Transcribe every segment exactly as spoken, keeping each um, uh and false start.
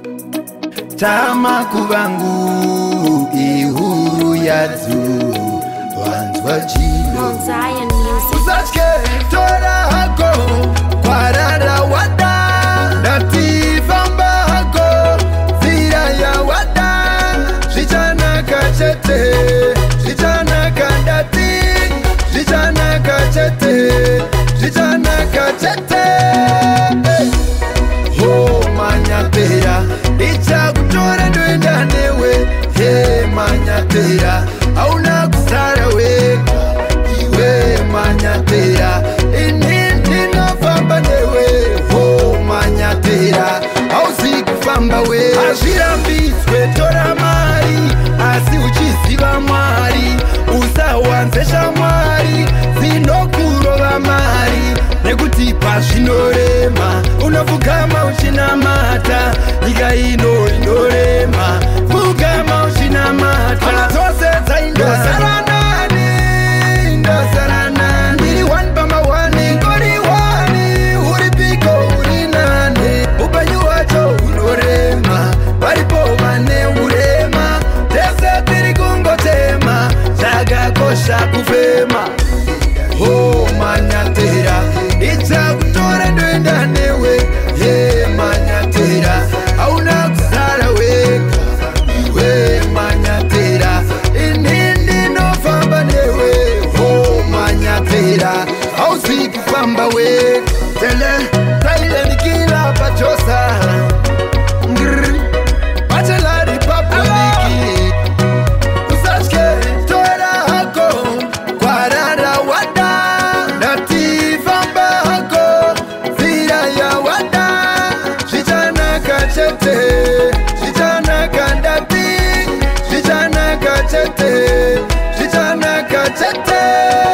Tama kuvangu ihuru yadzu wanzwa chilo Usachke tora hako kwarara wada Natifamba hako zira ya wada Shijana kachete Shijana kandati Shijana kachete Shijana kachete Ho manyatea Icha kutora ndoenda newe He manyatea Auna kusara weka Iwe manyatea Inindi nofamba newe Ho manyatea Ausi kufamba we Ashira mbizwe tora mari Asi uchiziva mwari Usawanzesha mwari Zino kuroga mari Nekuti pashinorema Unavugama uchina mata Niga ino inorema Vugama uchina mata Anatose zainda Saranani Inda saranani Niri one bama wani Ngori wani Uripiko urinane Ubanyu wacho unorema Baripo vane urema Tese tirigungo tema Chaga kosha kufema Ho manyatera Icha kutora ndoenda newe He manyatera Auna kusara weka Iwe manyatera Inindi nofamba newe Ho manyatera Ausi kufamba weka Tele, taile nikila pachosa Ngrr, Bachelor Republic Usachke tora hako Kwarara wada Natifamba hako Zira ya wada Shijana kachete Shijana kandati Shijana kachete Shijana kachete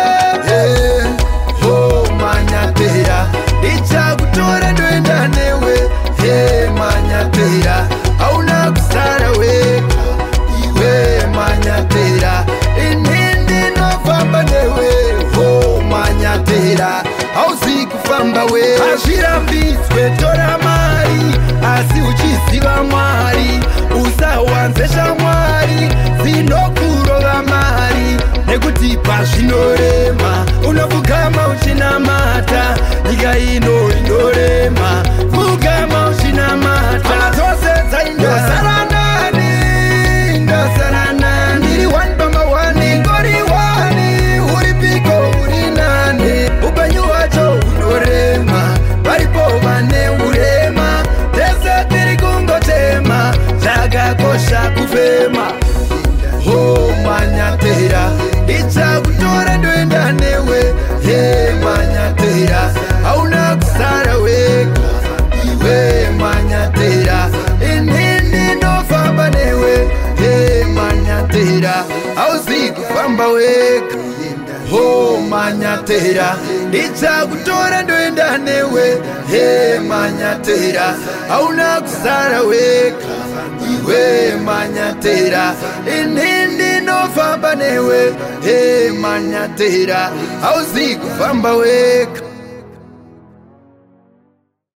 Hey, ho manyatea Icha kutora ndoenda newe He manyatea Auna kusara weka Iwe manyatea Inindi nofamba newe Ho manyatera Ausi kufamba we Ashira mbizwe tora mari Asi uchiziva mwari Usawanzesha mwari Zino kuroga mari Nekuti pashinorema Unavugama uchina mata Niga ino inorema Vugama uchina mata Anatose zainda Saranani Inda saranani Niri one bama wani Ngori wani Uripiko urinane Ubanyu wacho unorema Baripo vane urema Tese tirigungo tema Chaga kosha kufema Ho manyatera Icha kutora ndoenda newe He manyatera Auna kusara weka Iwe manyatera Inindi nofamba newe He manyatera Ausi kufamba weka Ho manyatera Icha kutora ndoenda newe He manyatera Auna kusara weka Iwe manyatera Inindi nofamba newe He manyatera Ausi kufamba weka